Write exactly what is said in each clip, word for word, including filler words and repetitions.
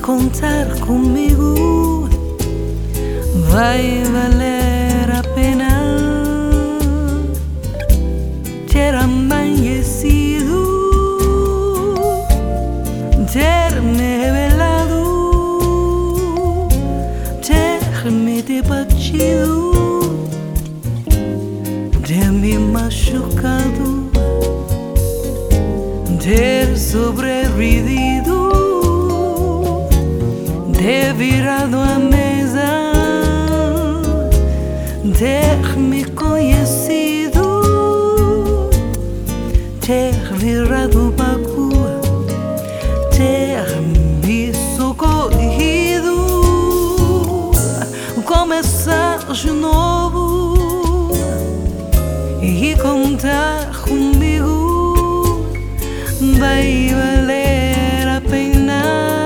contar comigo vai valer a pena ter amanhecido, ter me revelado, ter me debatido, ter me machucado, ter sobrevivido, ter virado a mesa, ter me conhecido, ter virado o banco, ter me socorrido, começar de novo e contar comigo vai valer a pena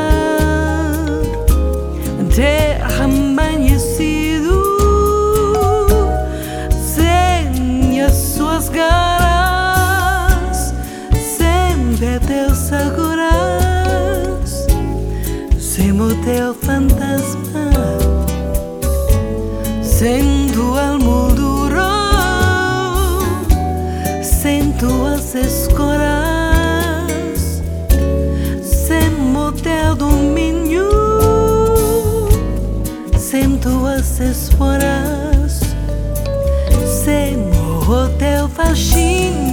ter amanhecido sem as suas garras, sem perder seguras, sem o teu fantasma, sem tua moldura, sem tuas escoras, sem o teu domínio, sem tuas esporas, sem o teu fascínio.